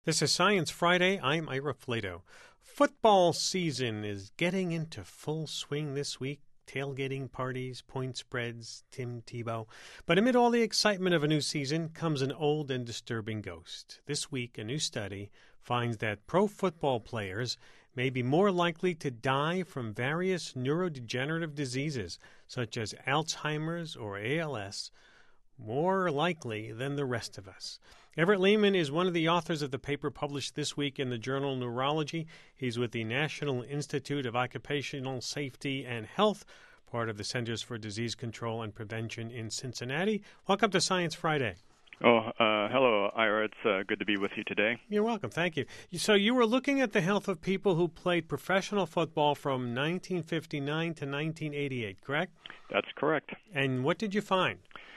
This is Science Friday. I'm Ira Flato. Football season is getting into full swing this week. Tailgating parties, point spreads, Tim Tebow. But amid all the excitement of a new season comes an old and disturbing ghost. This week, a new study finds that pro football players may be more likely to die from various neurodegenerative diseases, such as Alzheimer's or ALS, more likely than the rest of us. Everett Lehman is one of the authors of the paper published this week in the journal Neurology. He's with the National Institute of Occupational Safety and Health, part of the Centers for Disease Control and Prevention in Cincinnati. Welcome to Science Friday. Hello, Ira. It's good to be with you today. You're welcome. Thank you. So you were looking at the health of people who played professional football from 1959 to 1988, correct? That's correct. And what did you find?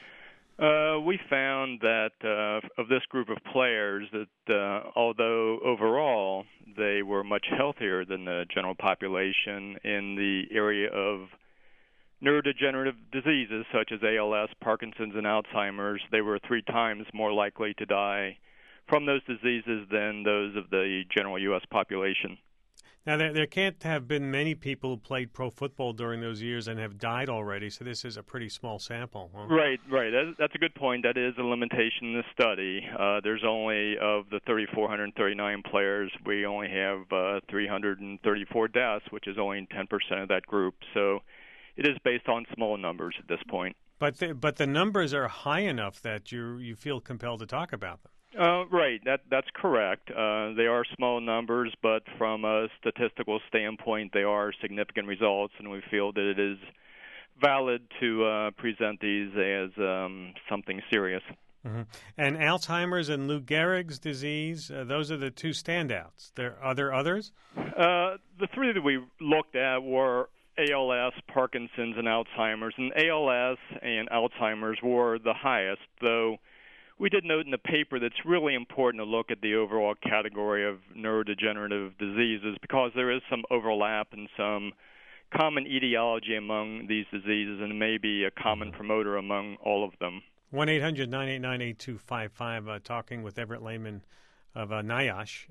We found that of this group of players that although overall they were much healthier than the general population in the area of neurodegenerative diseases such as ALS, Parkinson's, and Alzheimer's, they were 3 times more likely to die from those diseases than those of the general U.S. population. Now, there can't have been many people who played pro football during those years and have died already, so this is a pretty small sample. Huh? Right. That's a good point. That is a limitation in the study. There's only, of the 3,439 players, we only have 334 deaths, which is only 10% of that group. So it is based on small numbers at this point. But the numbers are high enough that you feel compelled to talk about them. Right, that's correct. They are small numbers, but from a statistical standpoint, they are significant results, and we feel that it is valid to present these as something serious. Mm-hmm. And Alzheimer's and Lou Gehrig's disease, those are the 2 standouts. Are there others? The 3 that we looked at were ALS, Parkinson's, and Alzheimer's, and ALS and Alzheimer's were the highest, though we did note in the paper that it's really important to look at the overall category of neurodegenerative diseases because there is some overlap and some common etiology among these diseases and maybe a common promoter among all of them. 1-800-989-8255, talking with Everett Lehman of NIOSH.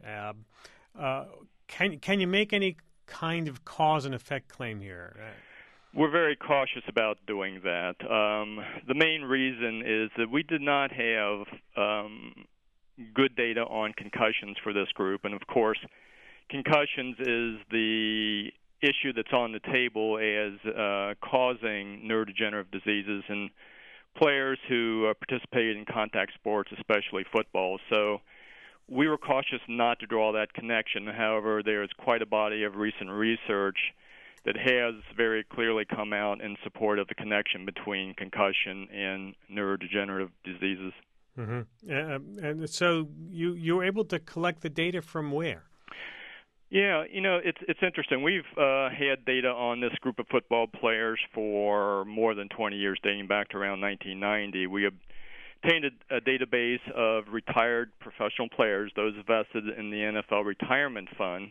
Can you make any kind of cause and effect claim here? We're very cautious about doing that. The main reason is that we did not have good data on concussions for this group. And, of course, concussions is the issue that's on the table as causing neurodegenerative diseases in players who participate in contact sports, especially football. So we were cautious not to draw that connection. However, there is quite a body of recent research that has very clearly come out in support of the connection between concussion and neurodegenerative diseases. Mm-hmm. And so you were able to collect the data from where? Yeah, it's interesting. We've had data on this group of football players for more than 20 years, dating back to around 1990. We obtained a database of retired professional players, those vested in the NFL Retirement Fund,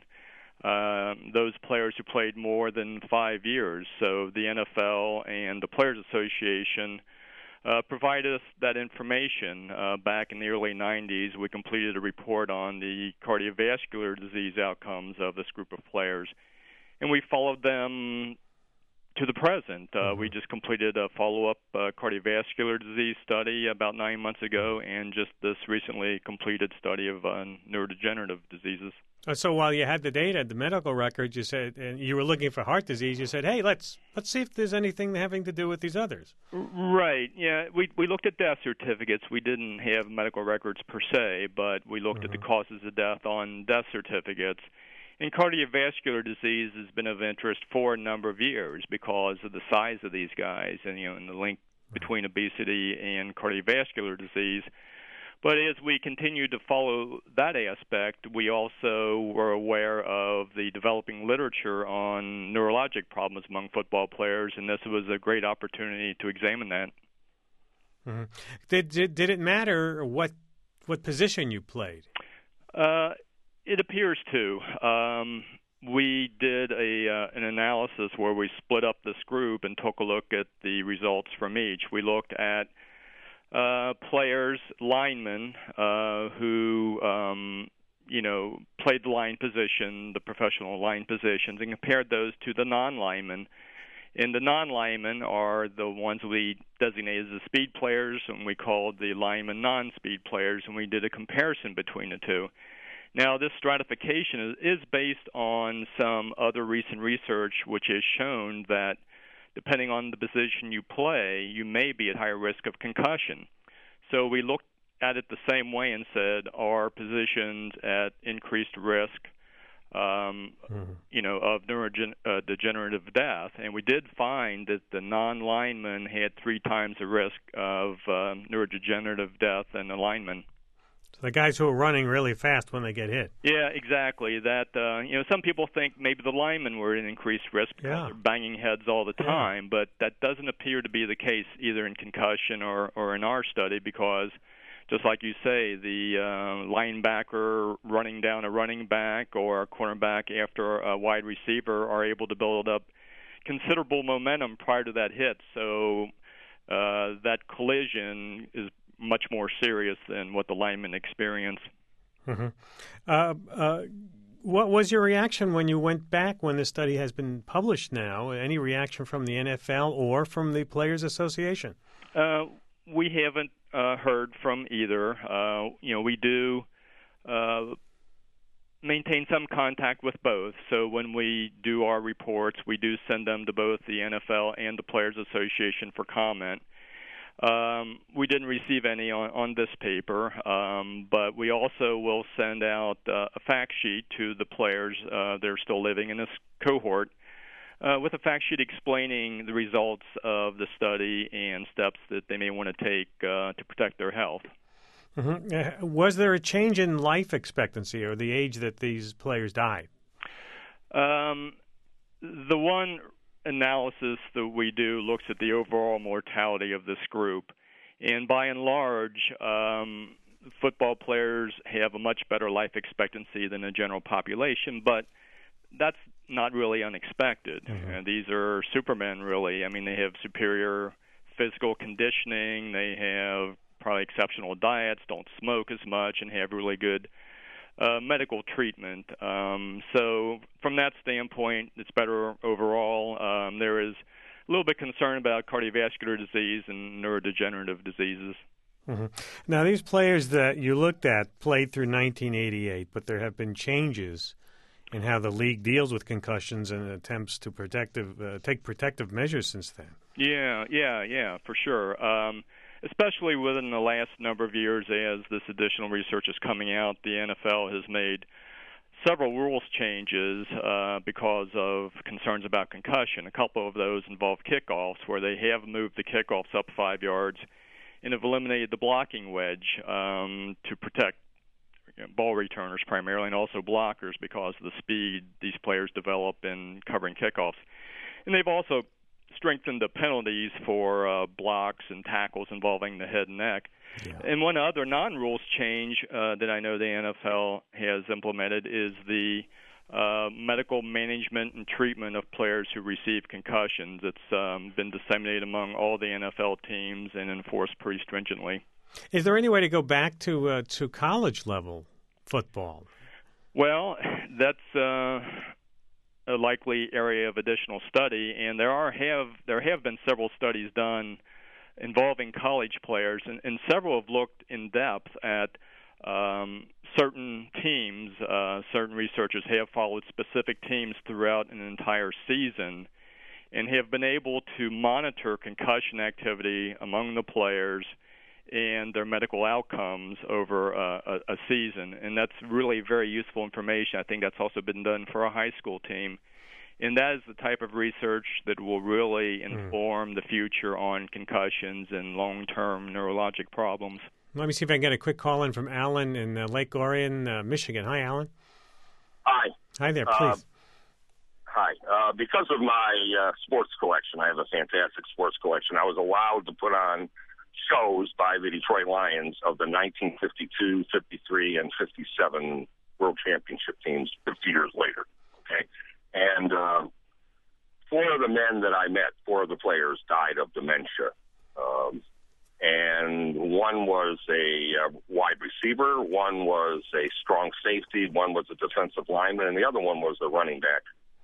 those players who played more than 5 years. So the NFL and the Players Association provided us that information. Back in the early 90s, we completed a report on the cardiovascular disease outcomes of this group of players, and we followed them to the present. We just completed a follow-up cardiovascular disease study about 9 months ago and just this recently completed study of neurodegenerative diseases. So while you had the data, the medical records, you said, and you were looking for heart disease, you said, hey, let's see if there's anything having to do with these others. Right. Yeah, we looked at death certificates. We didn't have medical records per se, but we looked at the causes of death on death certificates. And cardiovascular disease has been of interest for a number of years because of the size of these guys and the link between obesity and cardiovascular disease. But as we continue to follow that aspect, we also were aware of the developing literature on neurologic problems among football players, and this was a great opportunity to examine that. Mm-hmm. Did it matter what position you played? It appears to. We did an analysis where we split up this group and took a look at the results from each. We looked at players, linemen, who played the line position, the professional line positions, and compared those to the non-linemen. And the non-linemen are the ones we designated as the speed players, and we called the linemen non-speed players, and we did a comparison between the two. Now, this stratification is based on some other recent research which has shown that depending on the position you play, you may be at higher risk of concussion. So we looked at it the same way and said, are positions at increased risk of neurodegenerative death? And we did find that the non-linemen had 3 times the risk of neurodegenerative death than the linemen. The guys who are running really fast when they get hit. Yeah, exactly. That some people think maybe the linemen were at increased risk because they're banging heads all the time, but that doesn't appear to be the case either in concussion or in our study, because just like you say, the linebacker running down a running back or a cornerback after a wide receiver are able to build up considerable momentum prior to that hit. So that collision is much more serious than what the linemen experience. Mm-hmm. What was your reaction when you went back when this study has been published now? Any reaction from the NFL or from the Players Association? We haven't heard from either. We do maintain some contact with both. So when we do our reports, we do send them to both the NFL and the Players Association for comment. We didn't receive any on this paper, but we also will send out a fact sheet to the players that are still living in this cohort with a fact sheet explaining the results of the study and steps that they may want to take to protect their health. Mm-hmm. Was there a change in life expectancy or the age that these players died? The one analysis that we do looks at the overall mortality of this group, and by and large, football players have a much better life expectancy than the general population, but that's not really unexpected. Mm-hmm. These are supermen, really. I mean, they have superior physical conditioning, they have probably exceptional diets, don't smoke as much, and have really good medical treatment. So from that standpoint, it's better overall. There is a little bit concern about cardiovascular disease and neurodegenerative diseases. Mm-hmm. Now, these players that you looked at played through 1988, but there have been changes in how the league deals with concussions and attempts to take protective measures since then. Yeah, for sure. Especially within the last number of years, as this additional research is coming out, the NFL has made several rules changes because of concerns about concussion. A couple of those involve kickoffs, where they have moved the kickoffs up 5 yards and have eliminated the blocking wedge to protect ball returners primarily, and also blockers because of the speed these players develop in covering kickoffs. And they've also strengthened the penalties for blocks and tackles involving the head and neck. Yeah. And one other non-rules change that I know the NFL has implemented is the medical management and treatment of players who receive concussions. It's been disseminated among all the NFL teams and enforced pretty stringently. Is there any way to go back to college-level football? Well, that's a likely area of additional study, and there have been several studies done involving college players, and several have looked in depth at certain teams. Certain researchers have followed specific teams throughout an entire season and have been able to monitor concussion activity among the players and their medical outcomes over a season. And that's really very useful information. I think that's also been done for a high school team. And that is the type of research that will really inform the future on concussions and long-term neurologic problems. Let me see if I can get a quick call in from Alan in Lake Orion, Michigan. Hi, Alan. Hi. Hi there, please. Hi. Because of my sports collection, I have a fantastic sports collection. I was allowed to put on shows by the Detroit Lions of the 1952, 53, and 57 World Championship teams 50 years later. Okay. And 4 of the men that I met, 4 of the players, died of dementia. And one was a wide receiver, one was a strong safety, one was a defensive lineman, and the other one was a running back.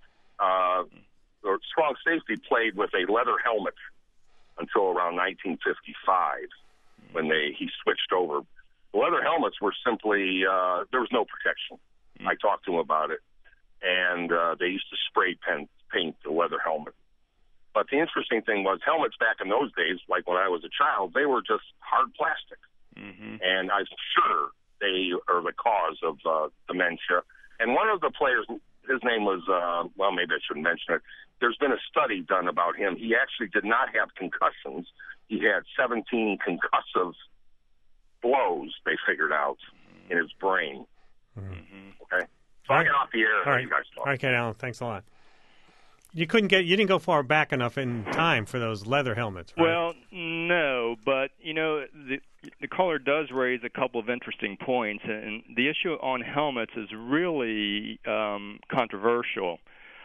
The strong safety played with a leather helmet until around 1955 when he switched over. The leather helmets were simply, there was no protection. I talked to him about it, and they used to spray paint the leather helmet. But the interesting thing was helmets back in those days, like when I was a child, they were just hard plastic. Mm-hmm. And I'm sure they are the cause of dementia. And one of the players, his name was, well, maybe I shouldn't mention it. There's been a study done about him. He actually did not have concussions. He had 17 concussive blows, they figured out, in his brain. Mm-hmm. Okay? So I'll get off the air. All right. You guys talk. Okay, Alan, thanks a lot. You didn't go far back enough in time for those leather helmets, right? Well, no, but, the caller does raise a couple of interesting points, and the issue on helmets is really controversial.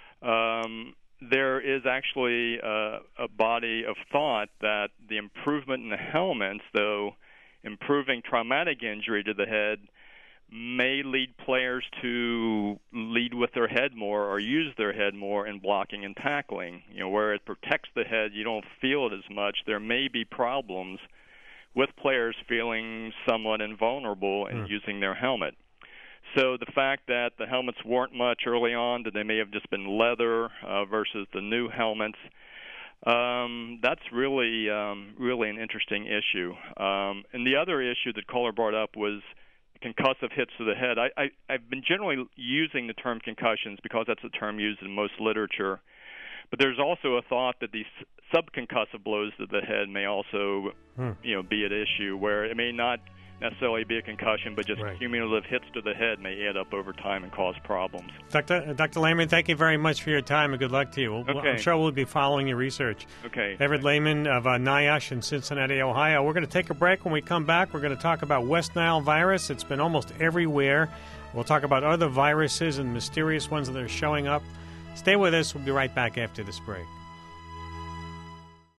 There is actually a body of thought that the improvement in the helmets, though improving traumatic injury to the head, may lead players to lead with their head more or use their head more in blocking and tackling. Where it protects the head, you don't feel it as much. There may be problems with players feeling somewhat invulnerable in using their helmet. So the fact that the helmets weren't much early on, that they may have just been leather versus the new helmets, that's really an interesting issue. And the other issue that caller brought up was concussive hits to the head. I've been generally using the term concussions because that's the term used in most literature. But there's also a thought that these subconcussive blows to the head may also, be at issue, where it may not necessarily be a concussion, but just cumulative hits to the head may add up over time and cause problems. Dr. Lehman, thank you very much for your time, and good luck to you. Okay. I'm sure we'll be following your research. Okay. Everett Lehman of NIOSH in Cincinnati, Ohio. We're going to take a break. When we come back, we're going to talk about West Nile virus. It's been almost everywhere. We'll talk about other viruses and mysterious ones that are showing up. Stay with us. We'll be right back after this break.